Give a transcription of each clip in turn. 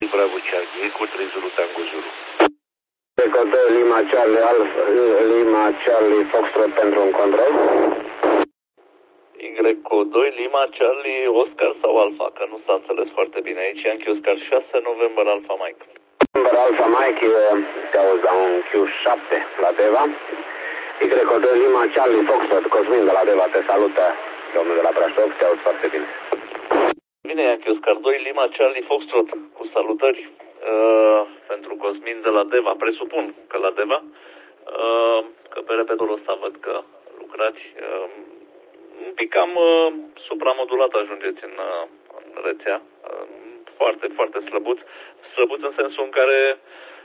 Bravo Charlie, cu 3 Zulu Tango Zulu. Eco 2 Lima Charlie Alpha, Lima Charlie Foxtrot pentru un control. Y2 Lima Charlie Oscar sau Alpha, că nu s-a înțeles foarte bine aici. Yankee Oscar 6 November Alpha Mike. November Alpha Mike, te auzi la un Q7 la Deva. Y2 Lima Charlie Foxtrot, Cosmin de la Deva te salută, domnul de la Brașov, te auzi foarte bine. Bine, Yankee Oscar 2 Lima Charlie Foxtrot, cu salutări pentru Cosmin de la Deva. Presupun că la Deva, că pe repetorul ăsta văd că lucrați. Un pic cam supramodulat ajungeți în rețea. Foarte, foarte slăbuț. Slăbuț în sensul în care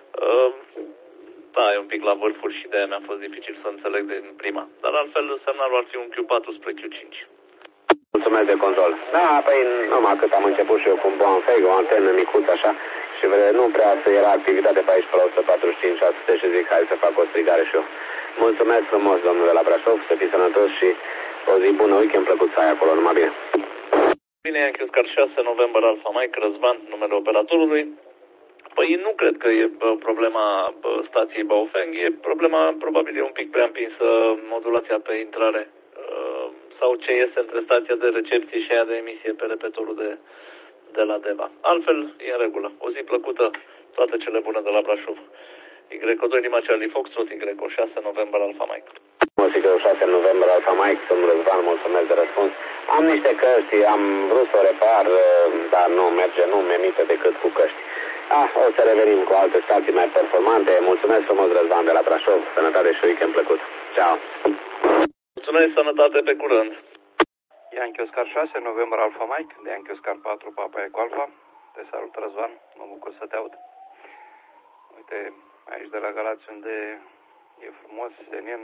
da, e un pic la vârfuri și de-aia mi-a fost dificil să înțeleg din prima. Dar altfel semnalul ar fi un Q4 spre Q5. Mulțumesc de control. Da, păi numai cât am început și eu cu un Bonfeg, o antenă micuță așa, și nu prea să era activitate pe aici pe la 145, 600 și zic, hai să fac o strigare și eu. Mulțumesc frumos, domnule la Brașov, să fii sănătos și o zi bună, weekend plăcut să ai acolo, numai bine. Bine, Yankee Oscar 6, November Alpha Mike, Răzvan, numele operatorului. Păi nu cred că e problema stației Baofeng, e problema, probabil e un pic prea împinsă modulația pe intrare sau ce iese între stația de recepție și aia de emisie pe repetorul de la Deva. Altfel, e în regulă. O zi plăcută, toate cele bune de la Brașov. Y2 Lima Charlie Foxtrot, Y6 November Alpha Mike. Y6 November Alpha Mike, domnul Răzvan, mulțumesc de răspuns. Am niște căști, am vrut să o repar, dar nu merge, nu mi-emite decât cu căști. O să revenim cu alte stații mai performante. Mulțumesc frumos, Răzvan, de la Brașov. Sănătate și weekend plăcut. Ciao. Mulțumesc, sănătate, pe curând. Yankee Oscar 6, November Alpha Mike, de Yankee Oscar 4, Papa Eco Alpha. Te salut, Răzvan, mă bucur să te aud. Uite, aici de la Galați, unde e frumos, senin,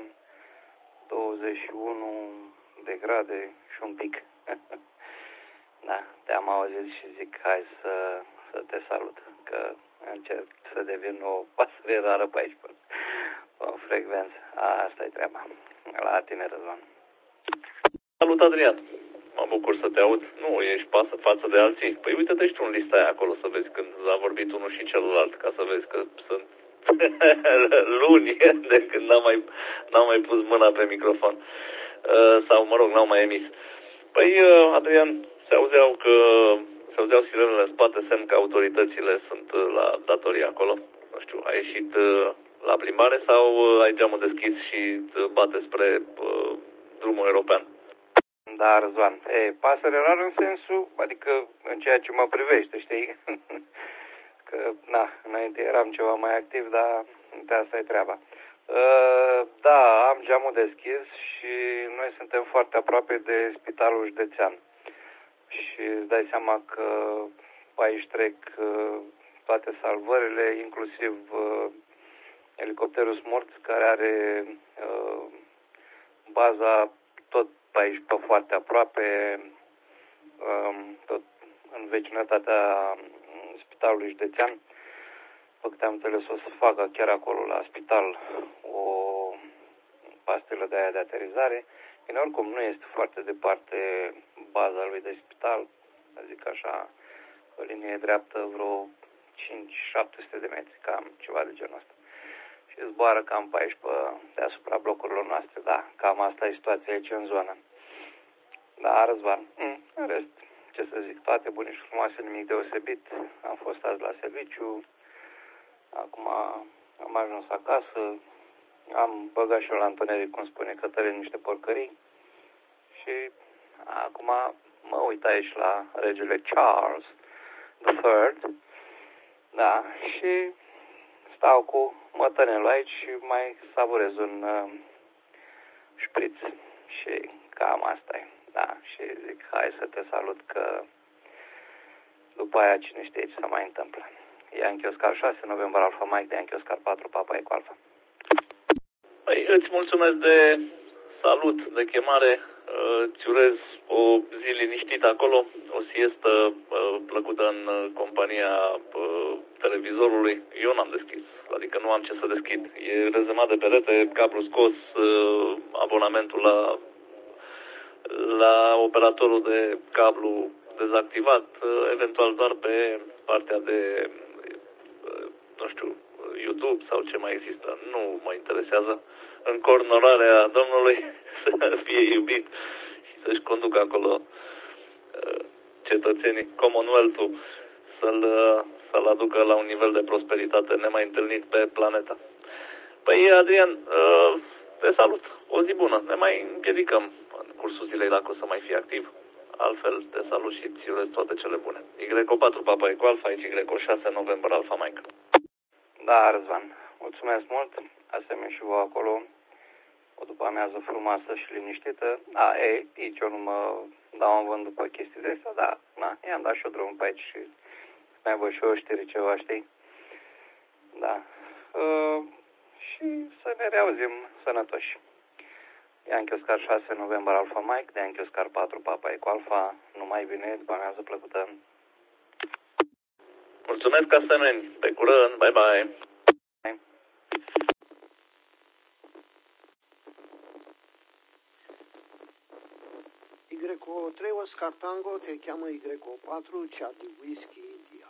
21 de grade și un pic. Da, te-am auzit și zic, hai să te salut, că încerc să devin o pasăre rară pe aici, o frecvență. Asta e treaba. La tine, Răzvan. Salut, Adrian. Mă bucur să te aud. Nu ești pasă față de alții. Păi uite-te și tu în lista aia acolo să vezi când a vorbit unul și celălalt, ca să vezi că sunt luni de când n-am mai pus mâna pe microfon. Sau, mă rog, n-au mai emis. Păi, Adrian, se auzeau sirenele în spate, semn că autoritățile sunt la datorie acolo. Nu știu, ai ieșit la plimbare sau ai geamul deschis și bate spre drumul european? Da, Răzvan. Pasăre rar în sensul, adică în ceea ce mă privește, știi? Că, înainte eram ceva mai activ, dar de asta e treaba. Da, am geamul deschis și noi suntem foarte aproape de spitalul județean. Și îți dai seama că aici trec toate salvările, inclusiv elicopterul Smurt, care are baza tot pe aici, pe foarte aproape, tot în vecinătatea spitalului județean. Pe câte am înțeles, o să facă chiar acolo la spital o pastilă de aia de aterizare. Bine, oricum nu este foarte departe baza lui de spital, zic așa, pe linie dreaptă vreo 5-700 de metri, cam ceva de genul ăsta. Și zboară cam pe aici, deasupra blocurilor noastre. Da, cam asta e situația aici în zonă. Da, Răzvan, în rest, ce să zic, toate bune și frumoase, nimic deosebit. Am fost azi la serviciu, acum am ajuns acasă, am băgat și eu la întuneric, cum spune Cătălin, niște porcării și acum mă uit aici la regele Charles III, da, și stau cu mătănelul aici și mai savurez un șpriț și cam asta e, da, și zic, hai să te salut că după aia cine știe ce se mai întâmplă. Yankee Oscar 6, November Alpha Mike, de Yankee Oscar 4, Papa Eco Alpha. Păi, îți mulțumesc de salut, de chemare. Îți urez o zi liniștită acolo, o siestă plăcută în compania televizorului. Eu n-am deschis, adică nu am ce să deschid. E rezemat de perete, cablu scos, abonamentul la operatorul de cablu dezactivat, eventual doar pe partea de, nu știu, YouTube sau ce mai există. Nu mă interesează. În coordonarea Domnului să fie iubit și să-și conducă acolo cetățenii, Commonwealth-ul, să-l aducă la un nivel de prosperitate nemai întâlnit pe planetă. Păi, Adrian, te salut. O zi bună. Ne mai împiedicăm în cursul zilei dacă o să mai fii activ. Altfel, te salut și îți urez toate cele bune. Y4 Papa Eco Alpha, aici Y6 November Alpha Mike. Da, Răzvan, mulțumesc mult. Asemenea și vă acolo. O după amiază frumoasă și liniștită. Da, nici eu nu mă dau în vânt după chestii de astea, dar i-am dat și eu drumul pe aici și mai văd și eu știri ceva, știi? Da. Și să ne reauzim sănătoși. Yankee Oscar 6 November Alpha Mike, de Yankee Oscar 4 Papa Eco Alpha, numai bine, după amiază plăcută. Mulțumesc, asemenea. Pe curând, bye bye. Y3 Oscar Tango te cheamă Y4 Charlie Whiskey India.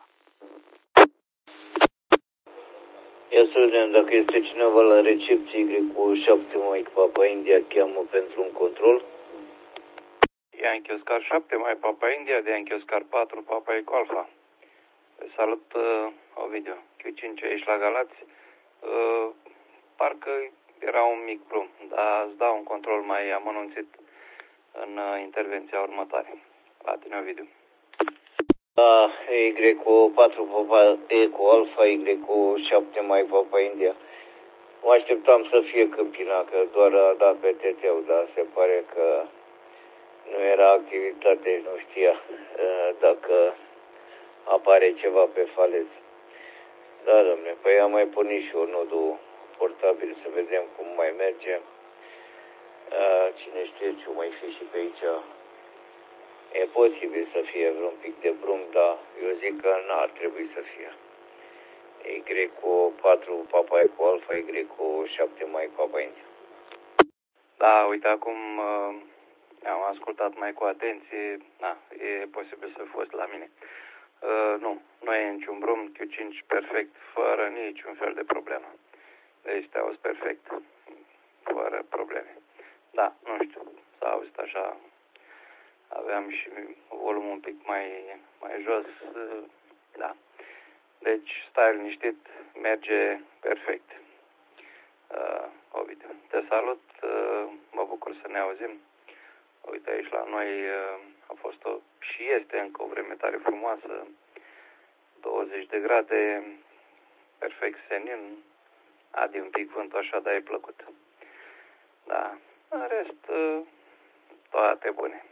Ia să vedem dacă este cineva la recepție Y7 Mike Papa India cheamă pentru un control. Yankee Oscar 7 Mike Papa India, de Yankee Oscar 4 Papa Eco Alpha. Salut, Ovidiu. Q5 aici la Galați. Parcă era un mic drum, dar îți dau un control mai amănunțit în intervenția următoare. La tine, Ovidiu. Da, Y4 Papa Eco Alpha, Y7 Mike Papa India. Mă așteptam să fie Câmpina, că doar a dat pe TT-ul, dar se pare că nu era activitate, nu știa dacă apare ceva pe faleț. Da, domnule, păi am mai pornit și eu nodul portabil să vedem cum mai merge. Cine știe ce mai fi și pe aici. E posibil să fie vreun pic de brum, dar eu zic că n-ar trebui să fie. Y4 Papa Eco Alpha, Y7 Mike Papa India. Da, uite, acum am ascultat mai cu atenție. E posibil să fi fost la mine. Nu e niciun drum, Q5 perfect, fără niciun fel de problemă. Deci te auzi perfect, fără probleme. Da, nu știu, s-a auzit așa, aveam și volumul un pic mai jos, da. Deci stai liniștit, merge perfect. Ovidiu, te salut, mă bucur să ne auzim. Uite, aici la noi a fost și este încă o vreme tare frumoasă, 20 de grade, perfect senin, adi un pic vântul așa, dar e plăcut. Da, în rest, toate bune.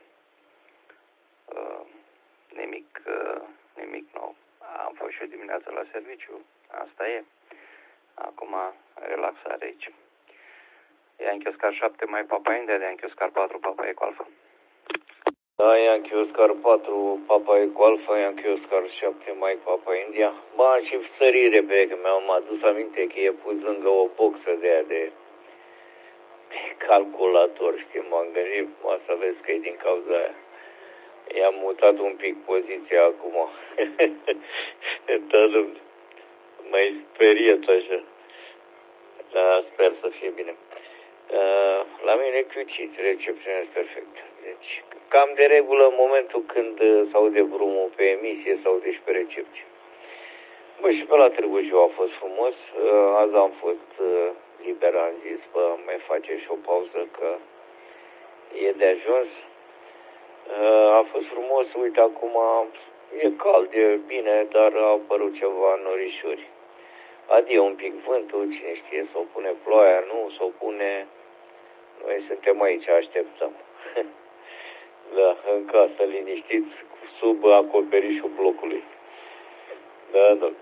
Nimic nou. Am fost și eu dimineața la serviciu, asta e. Acum, relaxare aici. Yankee Oscar 7 Mike Papa India, de Yankee Oscar 4 Papa Eco Alpha. Da, Yankee Oscar 4 Papa Eco Alpha, Yankee Oscar 7 Mike Papa India. Ba, și sărire pe că mi-am adus aminte că e pus lângă o boxă de aia de calculator, știi, m-am gândit, să vezi că e din cauza aia. I-am mutat un pic poziția acum. Da, domnule, m-ai speriat așa. Da, sper să fie bine. La mine Q5, recepționez perfect. Deci, cam de regulă în momentul când s-aude drumul pe emisie, s-aude și pe recepție. Bă, și pe la Târgu Jiu a fost frumos. Azi am fost liber, am zis, bă, mai face și o pauză că e de ajuns. A fost frumos, uite, acum e cald, e bine, dar a apărut ceva norișuri. Adie un pic vântul, cine știe, s-o pune ploaia, nu s-o pune. Noi suntem aici, așteptăm. Da, în casă, liniștiți, sub acoperișul blocului. Da, da.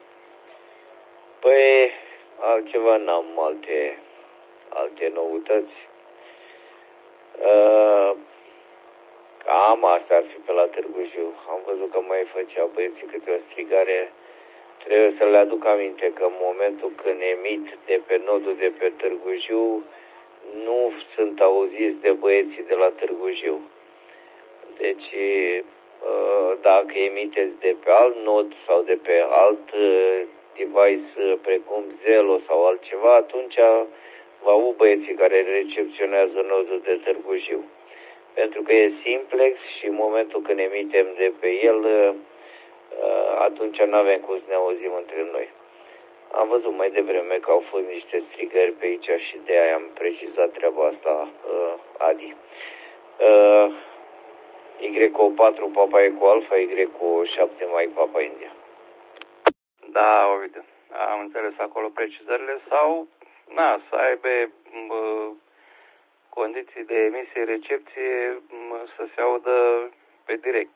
Păi, altceva n-am, alte noutăți. Cam asta ar fi pe la Târgu Jiu. Am văzut că mai făcea băieții câte o strigare. Trebuie să le aduc aminte că în momentul când emit de pe nodul de pe Târgu Jiu, nu sunt auziți de băieții de la Târgu Jiu. Deci dacă emiteți de pe alt nod sau de pe alt device precum Zelo sau altceva, atunci vă aud băieții care recepționează nodul de Târgu Jiu. Pentru că e simplex și în momentul când emitem de pe el, atunci nu avem cum să ne auzim între noi. Am văzut mai devreme că au fost niște strigări pe aici și de aia am precizat treaba asta, Adi. Y4 Papa Eco Alpha, Y7 Mike Papa India. Da, Ovidiu, am înțeles acolo precizările sau, să aibă condiții de emisie-recepție să se audă pe direct.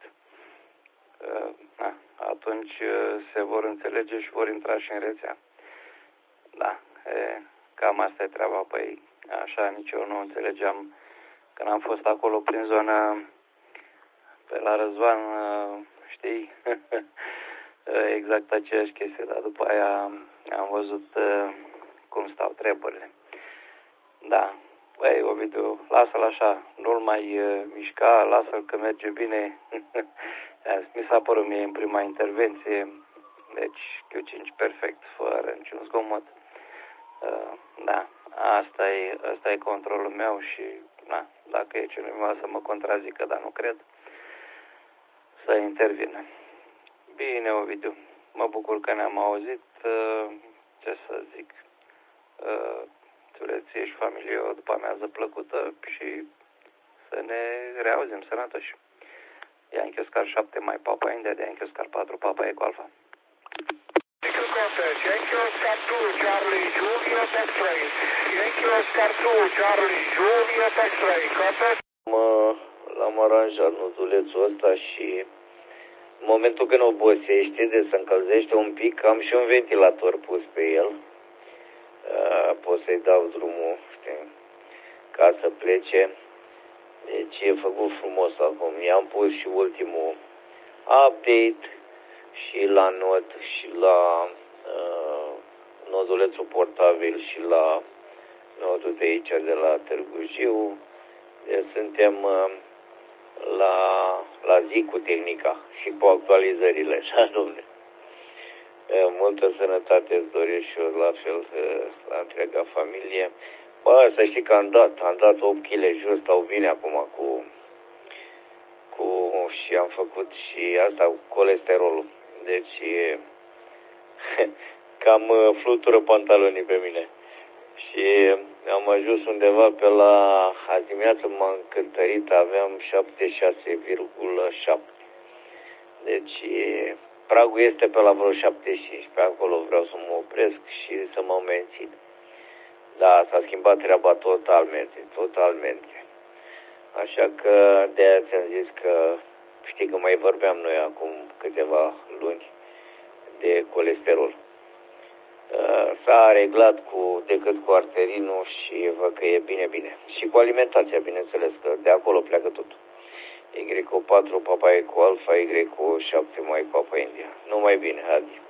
Atunci se vor înțelege și vor intra și în rețea. Da, cam asta e treaba. Păi, așa nici eu nu înțelegeam când am fost acolo prin zona pe la Răzvan, știi, exact aceeași chestie, dar după aia am văzut cum stau treburile. Da, băi, Ovidiu, lasă-l așa, nu-l mai mișca, lasă-l că merge bine. Mi s-a părut mie în prima intervenție, deci Q5 perfect, fără niciun zgomot. Da, asta e controlul meu și, dacă e cineva să mă contrazică, dar nu cred, să intervină. Bine, Ovidiu, mă bucur că ne-am auzit, ce să zic, ție și familie o după amiază plăcută și să ne reauzim sănătoși. Yankee Oscar 7 mai Papa India, de Yankee Oscar 4 Papa Eco Alpha. Yankee Oscar 2 Charlie Juliet X-Ray. Yankee Oscar 2 Charlie Juliet X-Ray. L-am aranjat nodulețul ăsta și în momentul când obosește de se încălzește un pic, am și un ventilator pus pe el. Pot să-i dau drumul, știi, ca să plece. Deci e făcut frumos acum. I-am pus și ultimul update și la nod și la nodulețul portabil și la nodul de aici de la Târgu Jiu. Deci suntem la zi cu tehnica și cu actualizările, așa, domnule. Multă sănătate îți doresc și eu, la fel, la întreaga familie. Bă, să știi că am dat 8 kg jos, stau bine acum și am făcut și asta cu colesterolul. Deci cam flutură pantalonii pe mine. Și am ajuns undeva pe la, azi dimineață m-am cântărit, aveam 76,7. Deci pragul este pe la vreo 75, pe acolo vreau să mă opresc și să mă mențin. Da, s-a schimbat treaba totalmente. Așa că de-aia ți-am zis că, știi că mai vorbeam noi acum câteva luni de colesterol. S-a reglat decât cu arterinul și văd că e bine. Și cu alimentația, bineînțeles, că de acolo pleacă totul. Y4 Papa Eco Alpha, Y7 mai Papa India. Numai bine, Adi.